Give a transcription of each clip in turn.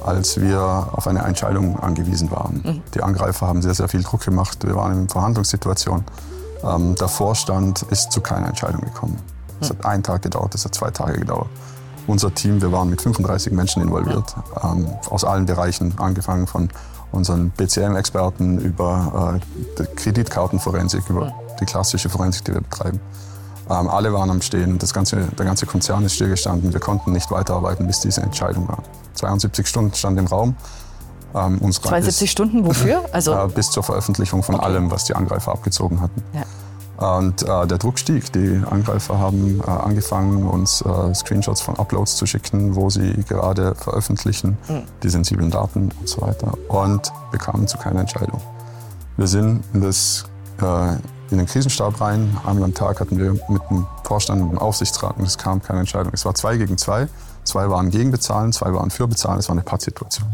als wir auf eine Entscheidung angewiesen waren. Die Angreifer haben sehr, sehr viel Druck gemacht. Wir waren in Verhandlungssituation. Der Vorstand ist zu keiner Entscheidung gekommen. Es hat 1 Tag gedauert, es hat 2 Tage gedauert. Unser Team, wir waren mit 35 Menschen involviert, aus allen Bereichen, angefangen von unseren BCM-Experten über die Kreditkartenforensik, über die klassische Forensik, die wir betreiben. Alle waren am Stehen, der ganze Konzern ist stillgestanden. Wir konnten nicht weiterarbeiten, bis diese Entscheidung war. 72 Stunden stand im Raum. 72 Stunden wofür? Bis zur Veröffentlichung von allem, was die Angreifer abgezogen hatten. Ja. Und der Druck stieg. Die Angreifer haben angefangen, uns Screenshots von Uploads zu schicken, wo sie gerade veröffentlichen, die sensiblen Daten und so weiter. Und wir kamen zu keiner Entscheidung. Wir sind in den Krisenstab rein. Einmal am Tag hatten wir mit dem Vorstand und dem Aufsichtsrat und es kam keine Entscheidung. Es war 2 gegen 2. 2 waren gegen Bezahlen, 2 waren für Bezahlen. Es war eine Pattsituation.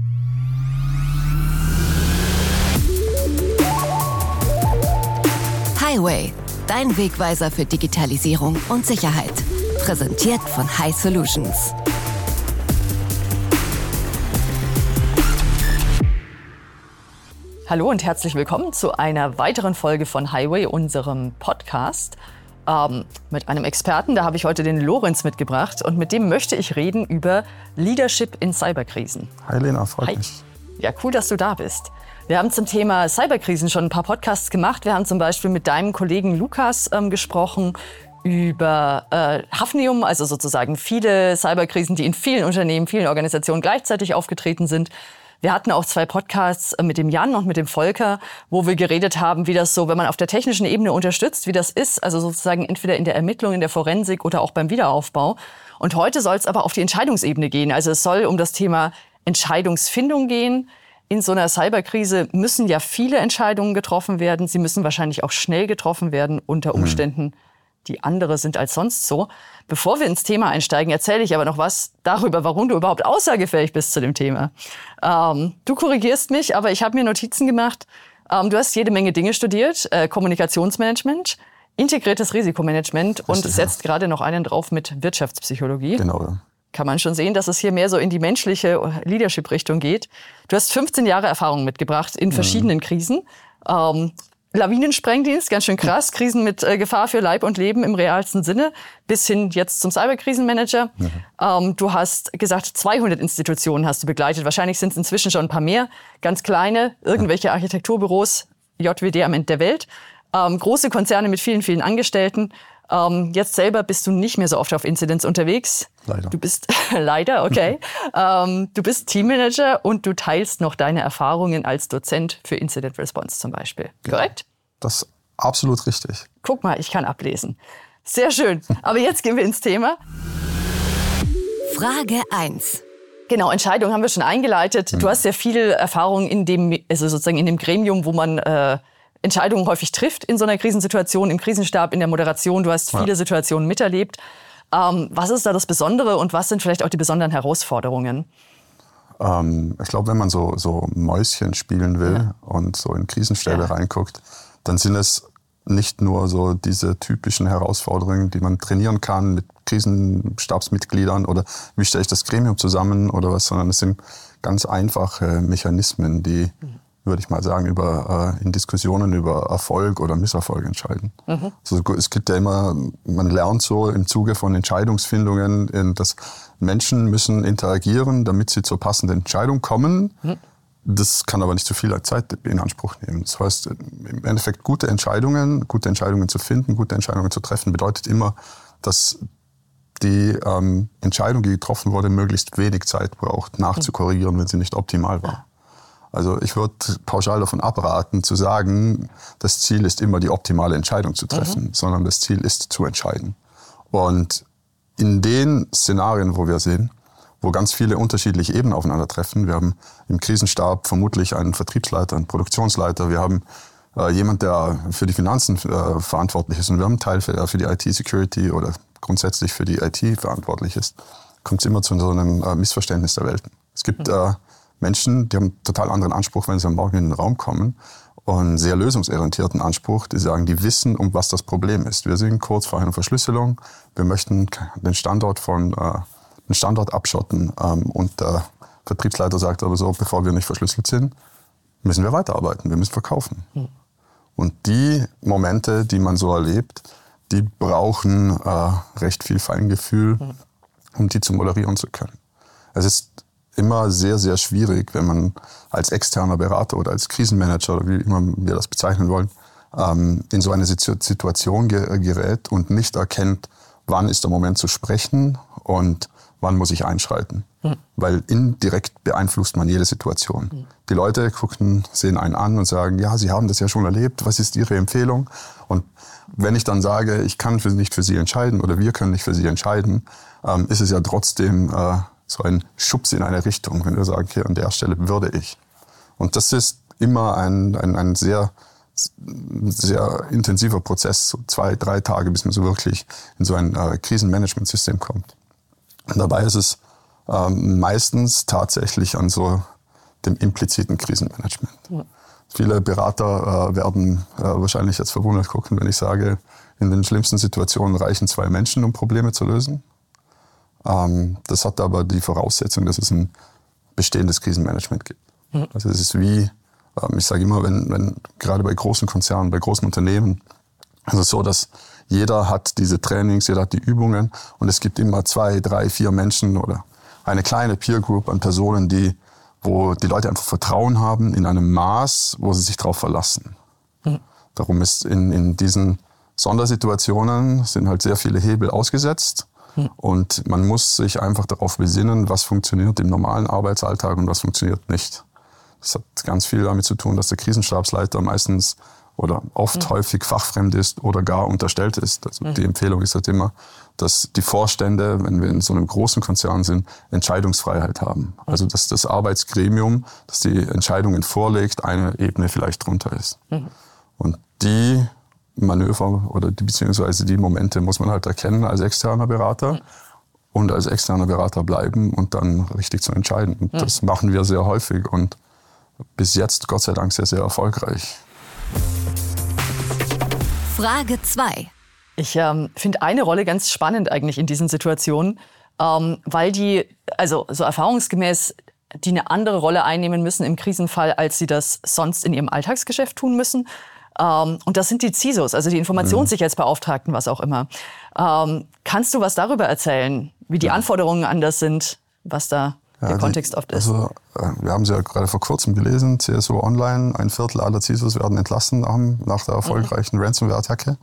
Highway, dein Wegweiser für Digitalisierung und Sicherheit. Präsentiert von High Solutions. Hallo und herzlich willkommen zu einer weiteren Folge von Highway, unserem Podcast. Mit einem Experten, da habe ich heute den Lorenz mitgebracht und mit dem möchte ich reden über Leadership in Cyberkrisen. Hi Lena, freut mich. Ja, cool, dass du da bist. Wir haben zum Thema Cyberkrisen schon ein paar Podcasts gemacht. Wir haben zum Beispiel mit deinem Kollegen Lukas gesprochen über Hafnium, also sozusagen viele Cyberkrisen, die in vielen Unternehmen, vielen Organisationen gleichzeitig aufgetreten sind. Wir hatten auch 2 Podcasts mit dem Jan und mit dem Volker, wo wir geredet haben, wie das so, wenn man auf der technischen Ebene unterstützt, wie das ist, also sozusagen entweder in der Ermittlung, in der Forensik oder auch beim Wiederaufbau. Und heute soll es aber auf die Entscheidungsebene gehen. Also es soll um das Thema Entscheidungsfindung gehen. In so einer Cyberkrise müssen ja viele Entscheidungen getroffen werden. Sie müssen wahrscheinlich auch schnell getroffen werden, unter Umständen, die andere sind als sonst so. Bevor wir ins Thema einsteigen, erzähle ich aber noch was darüber, warum du überhaupt aussagefähig bist zu dem Thema. Du korrigierst mich, aber ich habe mir Notizen gemacht. Du hast jede Menge Dinge studiert, Kommunikationsmanagement, integriertes Risikomanagement und setzt gerade noch einen drauf mit Wirtschaftspsychologie. Genau. Kann man schon sehen, dass es hier mehr so in die menschliche Leadership-Richtung geht. Du hast 15 Jahre Erfahrung mitgebracht in verschiedenen Krisen. Lawinensprengdienst, ganz schön krass, Krisen mit Gefahr für Leib und Leben im realsten Sinne, bis hin jetzt zum Cyberkrisenmanager. Du hast gesagt, 200 Institutionen hast du begleitet. Wahrscheinlich sind es inzwischen schon ein paar mehr. Ganz kleine, irgendwelche Architekturbüros, JWD am Ende der Welt. Große Konzerne mit vielen, vielen Angestellten. Jetzt selber bist du nicht mehr so oft auf Incidents unterwegs. Leider. Du bist leider, okay. Du bist Teammanager und du teilst noch deine Erfahrungen als Dozent für Incident Response zum Beispiel. Korrekt? Das ist absolut richtig. Guck mal, ich kann ablesen. Sehr schön. Aber jetzt gehen wir ins Thema. Frage 1. Genau, Entscheidung haben wir schon eingeleitet. Du hast sehr viel Erfahrung in dem Gremium, wo man Entscheidungen häufig trifft in so einer Krisensituation, im Krisenstab, in der Moderation. Du hast viele Situationen miterlebt. Was ist da das Besondere und was sind vielleicht auch die besonderen Herausforderungen? Ich glaube, wenn man so Mäuschen spielen will und so in Krisenstäbe reinguckt, dann sind es nicht nur so diese typischen Herausforderungen, die man trainieren kann mit Krisenstabsmitgliedern oder wie stelle ich das Gremium zusammen oder was, sondern es sind ganz einfache Mechanismen, die würde ich mal sagen, in Diskussionen über Erfolg oder Misserfolg entscheiden. Also es gibt ja immer, man lernt so im Zuge von Entscheidungsfindungen, dass Menschen müssen interagieren, damit sie zur passenden Entscheidung kommen. Das kann aber nicht zu viel Zeit in Anspruch nehmen. Das heißt, im Endeffekt gute Entscheidungen zu finden, gute Entscheidungen zu treffen, bedeutet immer, dass die Entscheidung, die getroffen wurde, möglichst wenig Zeit braucht, nachzukorrigieren, wenn sie nicht optimal war. Also ich würde pauschal davon abraten, zu sagen, das Ziel ist immer die optimale Entscheidung zu treffen, sondern das Ziel ist zu entscheiden. Und in den Szenarien, wo wir sehen, wo ganz viele unterschiedliche Ebenen aufeinandertreffen, wir haben im Krisenstab vermutlich einen Vertriebsleiter, einen Produktionsleiter, wir haben jemand, der für die Finanzen verantwortlich ist und wir haben einen Teil für die IT-Security oder grundsätzlich für die IT verantwortlich ist, kommt es immer zu so einem Missverständnis der Welten. Es gibt Menschen, die haben einen total anderen Anspruch, wenn sie am Morgen in den Raum kommen und einen sehr lösungsorientierten Anspruch, die sagen, die wissen, um was das Problem ist. Wir sind kurz vor einer Verschlüsselung, wir möchten den Standort abschotten und Vertriebsleiter sagt aber so, bevor wir nicht verschlüsselt sind, müssen wir weiterarbeiten, wir müssen verkaufen. Und die Momente, die man so erlebt, die brauchen recht viel Feingefühl, um die zu moderieren zu können. Es ist immer sehr, sehr schwierig, wenn man als externer Berater oder als Krisenmanager, oder wie immer wir das bezeichnen wollen, in so eine Situation gerät und nicht erkennt, wann ist der Moment zu sprechen und wann muss ich einschreiten. Weil indirekt beeinflusst man jede Situation. Die Leute sehen einen an und sagen, ja, Sie haben das ja schon erlebt, was ist Ihre Empfehlung? Und wenn ich dann sage, ich kann nicht für Sie entscheiden oder wir können nicht für Sie entscheiden, ist es ja trotzdem so ein Schubs in eine Richtung, wenn wir sagen, okay, an der Stelle würde ich. Und das ist immer ein sehr, sehr intensiver Prozess, so 2-3 Tage, bis man so wirklich in so ein Krisenmanagementsystem kommt. Und dabei ist es meistens tatsächlich an so dem impliziten Krisenmanagement. Ja. Viele Berater werden wahrscheinlich jetzt verwundert gucken, wenn ich sage, in den schlimmsten Situationen reichen 2 Menschen, um Probleme zu lösen. Das hat aber die Voraussetzung, dass es ein bestehendes Krisenmanagement gibt. Mhm. Also es ist wie, ich sage immer, wenn gerade bei großen Konzernen, bei großen Unternehmen, also so, dass jeder hat diese Trainings, jeder hat die Übungen und es gibt immer 2, 3, 4 Menschen oder eine kleine Peer Group an Personen, wo die Leute einfach Vertrauen haben in einem Maß, wo sie sich darauf verlassen. Mhm. Darum ist in diesen Sondersituationen sind halt sehr viele Hebel ausgesetzt. Und man muss sich einfach darauf besinnen, was funktioniert im normalen Arbeitsalltag und was funktioniert nicht. Das hat ganz viel damit zu tun, dass der Krisenstabsleiter meistens oder oft häufig fachfremd ist oder gar unterstellt ist. Also die Empfehlung ist halt immer, dass die Vorstände, wenn wir in so einem großen Konzern sind, Entscheidungsfreiheit haben. Also dass das Arbeitsgremium, das die Entscheidungen vorlegt, eine Ebene vielleicht drunter ist. Und die Manöver oder beziehungsweise die Momente muss man halt erkennen als externer Berater und als externer Berater bleiben und dann richtig zu entscheiden. Und das machen wir sehr häufig und bis jetzt, Gott sei Dank, sehr, sehr erfolgreich. Frage 2. Ich finde eine Rolle ganz spannend eigentlich in diesen Situationen, weil die, also so erfahrungsgemäß, die eine andere Rolle einnehmen müssen im Krisenfall, als sie das sonst in ihrem Alltagsgeschäft tun müssen. Und das sind die CISOs, also die Informationssicherheitsbeauftragten, was auch immer. Kannst du was darüber erzählen, wie die Anforderungen anders sind, was da der Kontext oft ist? Also, wir haben es ja gerade vor kurzem gelesen, CSO Online, 1/4 aller CISOs werden entlassen nach der erfolgreichen Ransomware-Attacke.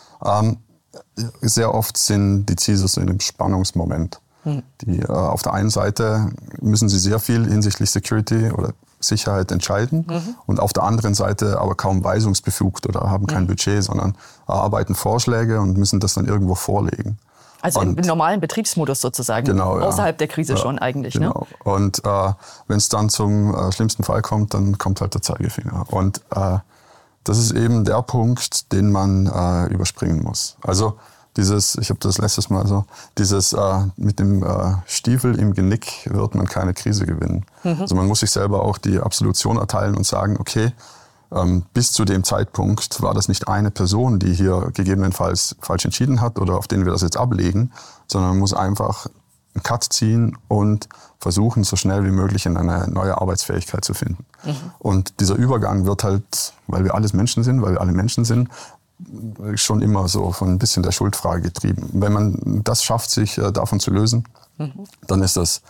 Sehr oft sind die CISOs in einem Spannungsmoment. Die, auf der einen Seite müssen sie sehr viel hinsichtlich Security oder Sicherheit entscheiden und auf der anderen Seite aber kaum weisungsbefugt oder haben kein Budget, sondern erarbeiten Vorschläge und müssen das dann irgendwo vorlegen. Also im normalen Betriebsmodus sozusagen, genau, außerhalb der Krise schon eigentlich. Genau. Ne? Und wenn es dann zum schlimmsten Fall kommt, dann kommt halt der Zeigefinger. Und das ist eben der Punkt, den man überspringen muss. Also ich habe das letztes Mal so, mit dem Stiefel im Genick wird man keine Krise gewinnen. Also man muss sich selber auch die Absolution erteilen und sagen, okay, bis zu dem Zeitpunkt war das nicht eine Person, die hier gegebenenfalls falsch entschieden hat oder auf den wir das jetzt ablegen, sondern man muss einfach einen Cut ziehen und versuchen, so schnell wie möglich in eine neue Arbeitsfähigkeit zu finden. Und dieser Übergang wird halt, weil wir alle Menschen sind, schon immer so von ein bisschen der Schuldfrage getrieben. Wenn man das schafft, sich davon zu lösen, dann ist das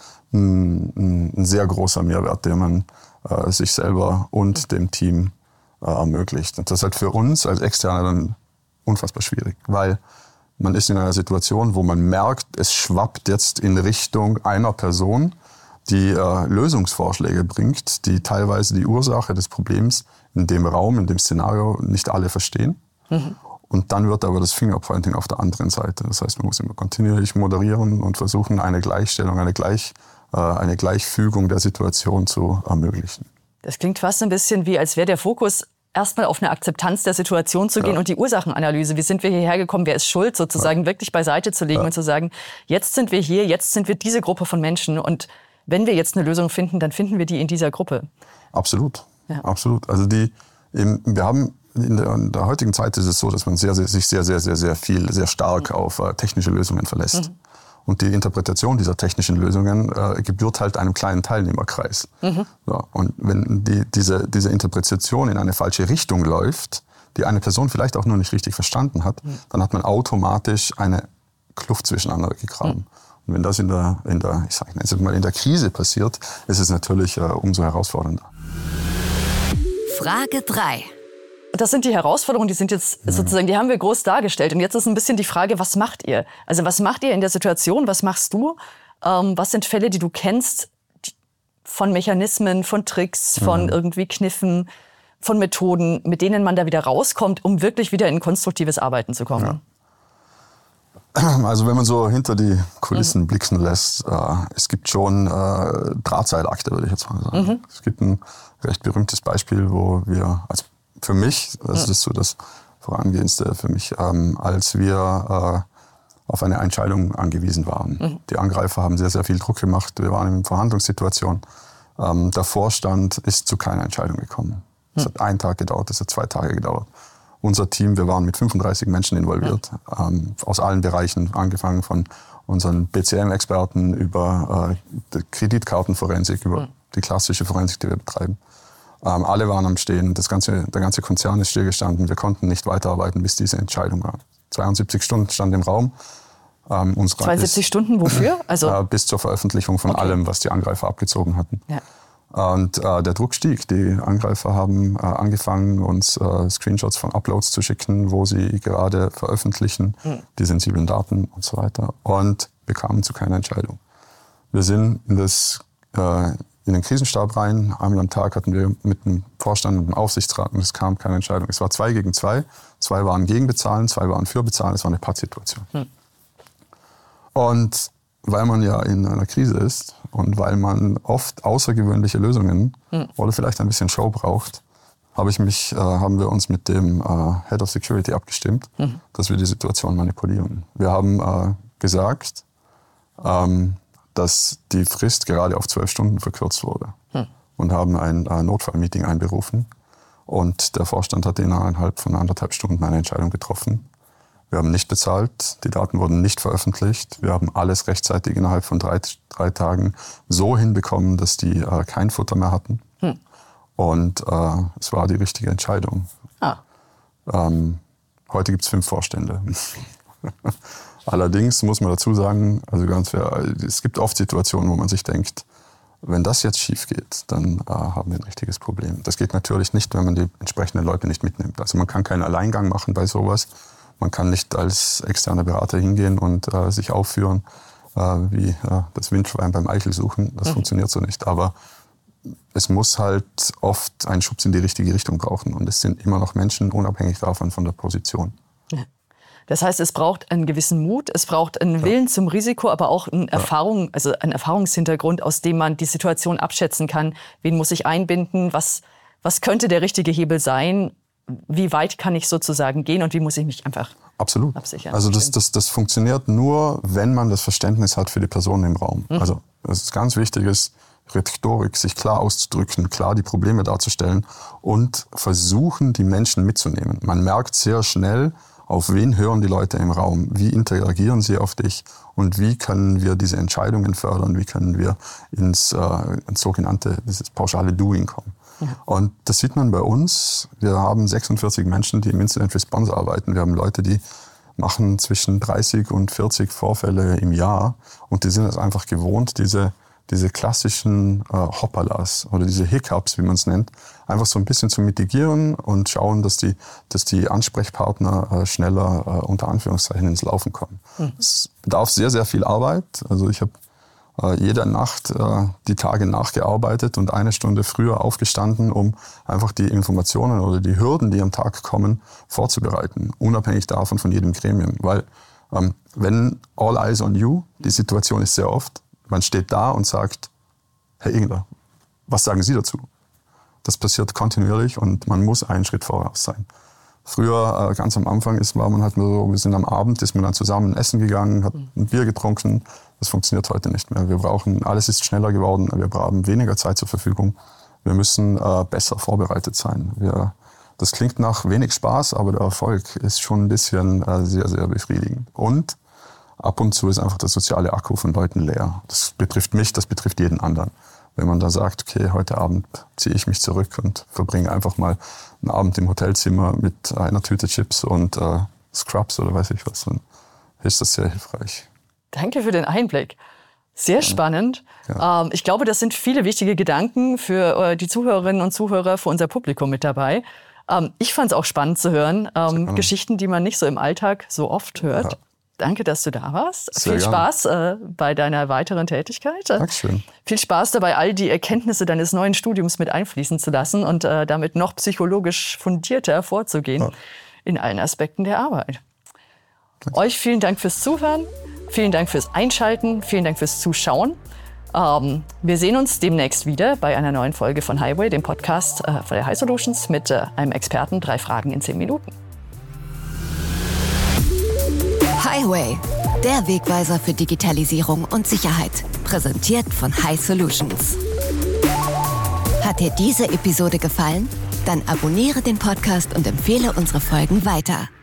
ein sehr großer Mehrwert, den man sich selber und dem Team ermöglicht. Und das ist halt für uns als Externe dann unfassbar schwierig, weil man ist in einer Situation, wo man merkt, es schwappt jetzt in Richtung einer Person, die Lösungsvorschläge bringt, die teilweise die Ursache des Problems in dem Raum, in dem Szenario nicht alle verstehen. Und dann wird aber das Fingerpointing auf der anderen Seite. Das heißt, man muss immer kontinuierlich moderieren und versuchen, eine Gleichstellung, eine Gleichfügung der Situation zu ermöglichen. Das klingt fast ein bisschen wie, als wäre der Fokus erstmal auf eine Akzeptanz der Situation zu gehen und die Ursachenanalyse. Wie sind wir hierher gekommen? Wer ist schuld? Sozusagen wirklich beiseite zu legen und zu sagen, jetzt sind wir hier, jetzt sind wir diese Gruppe von Menschen und wenn wir jetzt eine Lösung finden, dann finden wir die in dieser Gruppe. Absolut, absolut. Also wir haben in der heutigen Zeit ist es so, dass man sich sehr stark auf technische Lösungen verlässt. Und die Interpretation dieser technischen Lösungen gebührt halt einem kleinen Teilnehmerkreis. Ja, und wenn diese Interpretation in eine falsche Richtung läuft, die eine Person vielleicht auch nur nicht richtig verstanden hat, dann hat man automatisch eine Kluft zwischeneinander gegraben. Und wenn das in der Krise passiert, ist es natürlich umso herausfordernder. Frage 3. Das sind die Herausforderungen, die sind jetzt sozusagen, die haben wir groß dargestellt. Und jetzt ist ein bisschen die Frage, was macht ihr? Also was macht ihr in der Situation? Was machst du? Was sind Fälle, die du kennst von Mechanismen, von Tricks, von irgendwie Kniffen, von Methoden, mit denen man da wieder rauskommt, um wirklich wieder in konstruktives Arbeiten zu kommen? Ja. Also wenn man so hinter die Kulissen blicken lässt, es gibt schon Drahtseilakte, würde ich jetzt mal sagen. Es gibt ein recht berühmtes Beispiel, wo wir, also für mich, das ist so das Vorangehendste für mich, als wir auf eine Entscheidung angewiesen waren. Die Angreifer haben sehr, sehr viel Druck gemacht. Wir waren in Verhandlungssituation. Der Vorstand ist zu keiner Entscheidung gekommen. Es hat 1 Tag gedauert, es hat 2 Tage gedauert. Unser Team, wir waren mit 35 Menschen involviert, aus allen Bereichen, angefangen von unseren BCM-Experten über die Kreditkartenforensik, über die klassische Forensik, die wir betreiben. Alle waren am Stehen, der ganze Konzern ist stillgestanden. Wir konnten nicht weiterarbeiten, bis diese Entscheidung war. 72 Stunden stand im Raum. 72 Stunden wofür? Also bis zur Veröffentlichung von allem, was die Angreifer abgezogen hatten. Ja. Und der Druck stieg. Die Angreifer haben angefangen, uns Screenshots von Uploads zu schicken, wo sie gerade veröffentlichen, die sensiblen Daten und so weiter. Und wir kamen zu keiner Entscheidung. Wir sind in den Krisenstab rein. Einmal am Tag hatten wir mit dem Vorstand und dem Aufsichtsrat und es kam keine Entscheidung. Es war 2 gegen 2. 2 waren gegen Bezahlen, 2 waren für Bezahlen. Es war eine Pattsituation. Und weil man ja in einer Krise ist und weil man oft außergewöhnliche Lösungen oder vielleicht ein bisschen Show braucht, haben wir uns mit dem Head of Security abgestimmt, dass wir die Situation manipulieren. Wir haben gesagt, dass die Frist gerade auf 12 Stunden verkürzt wurde und haben ein Notfallmeeting einberufen. Und der Vorstand hat innerhalb von 1,5 Stunden eine Entscheidung getroffen. Wir haben nicht bezahlt, die Daten wurden nicht veröffentlicht. Wir haben alles rechtzeitig innerhalb von 3 Tagen so hinbekommen, dass die kein Futter mehr hatten. Und es war die richtige Entscheidung. Heute gibt es 5 Vorstände. Allerdings muss man dazu sagen, also ganz fair, es gibt oft Situationen, wo man sich denkt, wenn das jetzt schief geht, dann haben wir ein richtiges Problem. Das geht natürlich nicht, wenn man die entsprechenden Leute nicht mitnimmt. Also man kann keinen Alleingang machen bei sowas. Man kann nicht als externer Berater hingehen und sich aufführen wie das Windschwein beim Eichel suchen. Das funktioniert so nicht. Aber es muss halt oft einen Schubs in die richtige Richtung brauchen. Und es sind immer noch Menschen, unabhängig davon von der Position. Ja. Das heißt, es braucht einen gewissen Mut, es braucht einen Willen zum Risiko, aber auch einen einen Erfahrungshintergrund, aus dem man die Situation abschätzen kann. Wen muss ich einbinden? Was könnte der richtige Hebel sein? Wie weit kann ich sozusagen gehen und wie muss ich mich einfach absichern? Also das funktioniert nur, wenn man das Verständnis hat für die Personen im Raum. Also das ist ganz wichtig, Rhetorik, sich klar auszudrücken, klar die Probleme darzustellen und versuchen, die Menschen mitzunehmen. Man merkt sehr schnell, auf wen hören die Leute im Raum, wie interagieren sie auf dich und wie können wir diese Entscheidungen fördern, wie können wir ins sogenannte, dieses pauschale Doing kommen. Ja. Und das sieht man bei uns. Wir haben 46 Menschen, die im Incident Response arbeiten. Wir haben Leute, die machen zwischen 30 und 40 Vorfälle im Jahr und die sind es einfach gewohnt, diese klassischen Hoppalas oder diese Hiccups, wie man es nennt, einfach so ein bisschen zu mitigieren und schauen, dass die Ansprechpartner schneller unter Anführungszeichen ins Laufen kommen. Es bedarf sehr, sehr viel Arbeit. Also ich habe jede Nacht die Tage nachgearbeitet und 1 Stunde früher aufgestanden, um einfach die Informationen oder die Hürden, die am Tag kommen, vorzubereiten, unabhängig davon von jedem Gremium. Weil wenn all eyes on you, die Situation ist sehr oft, man steht da und sagt, Herr Ingler, was sagen Sie dazu? Das passiert kontinuierlich und man muss einen Schritt voraus sein. Früher, ganz am Anfang, war man halt nur so, wir sind am Abend, ist man dann zusammen essen gegangen, hat ein Bier getrunken. Das funktioniert heute nicht mehr. Alles ist schneller geworden, wir haben weniger Zeit zur Verfügung. Wir müssen besser vorbereitet sein. Das klingt nach wenig Spaß, aber der Erfolg ist schon ein bisschen sehr, sehr befriedigend. Und ab und zu ist einfach der soziale Akku von Leuten leer. Das betrifft mich, das betrifft jeden anderen. Wenn man da sagt, okay, heute Abend ziehe ich mich zurück und verbringe einfach mal einen Abend im Hotelzimmer mit einer Tüte Chips und Scrubs oder weiß ich was, dann ist das sehr hilfreich. Danke für den Einblick. Sehr spannend. Ja. Ich glaube, das sind viele wichtige Gedanken für die Zuhörerinnen und Zuhörer, für unser Publikum mit dabei. Ich fand es auch spannend zu hören. Geschichten, die man nicht so im Alltag so oft hört. Ja. Danke, dass du da warst. Sehr Viel Spaß bei deiner weiteren Tätigkeit. Dankeschön. Viel Spaß dabei, all die Erkenntnisse deines neuen Studiums mit einfließen zu lassen und damit noch psychologisch fundierter vorzugehen in allen Aspekten der Arbeit. Danke. Euch vielen Dank fürs Zuhören, vielen Dank fürs Einschalten, vielen Dank fürs Zuschauen. Wir sehen uns demnächst wieder bei einer neuen Folge von Highway, dem Podcast von der High Solutions mit einem Experten, 3 Fragen in 10 Minuten. Highway, der Wegweiser für Digitalisierung und Sicherheit. Präsentiert von High Solutions. Hat dir diese Episode gefallen? Dann abonniere den Podcast und empfehle unsere Folgen weiter.